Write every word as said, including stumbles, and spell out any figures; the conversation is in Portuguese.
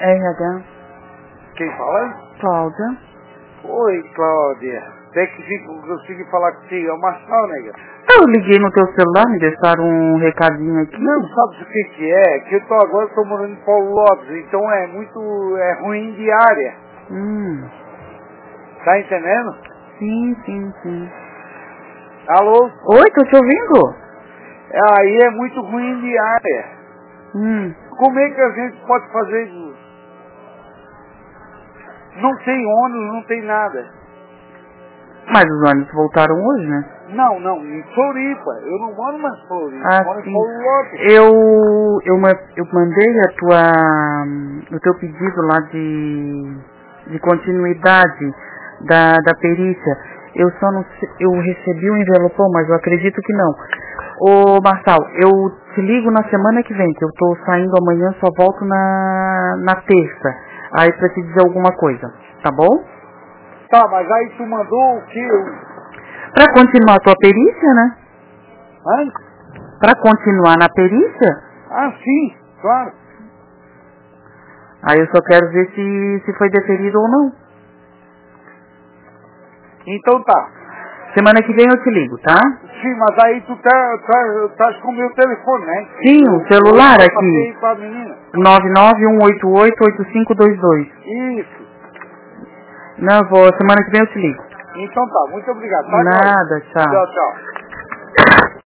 R H. Quem fala? Cláudia. Oi, Cláudia. Até que fico, consegui falar contigo. É o Marçal, nega. Eu liguei no teu celular, me deixaram um recadinho aqui. Não, sabe o que que é? Que eu tô agora tô morando em Paulo Lopes, então é muito é ruim de área. Hum. Tá entendendo? Sim, sim, sim. Alô? Oi, tô te ouvindo? Aí é muito ruim de área. Hum. Como é que a gente pode fazer isso? Não tem ônibus, não tem nada. Mas os ônibus voltaram hoje, né? Não, não, em Floripa. Eu não moro mais em Floripa, Ah, eu moro sim. em Paulo Lopes. Eu, eu, ma- eu mandei a tua, o teu pedido lá de, de continuidade da, da perícia. Eu só não sei, eu recebi o envelopão, mas eu acredito que não. Ô Marçal, eu te ligo na semana que vem, que eu tô saindo amanhã, só volto na, na terça. Aí pra te dizer alguma coisa, tá bom? Tá, mas aí tu mandou o quê? Pra continuar a tua perícia, né? Hã? Pra continuar na perícia, Ah, sim, claro. aí eu só quero ver se, se foi deferido ou não. Então tá. Semana que vem eu te ligo, tá? Sim, mas aí tu tá, tá, tá com o meu telefone, né? Sim, o celular eu aqui. passei pra menina. nove nove um oito oito oito cinco dois dois. Isso. Não, eu vou, semana que vem eu te ligo. Então tá, muito obrigado. Tá, Nada, tchau. tchau, tchau.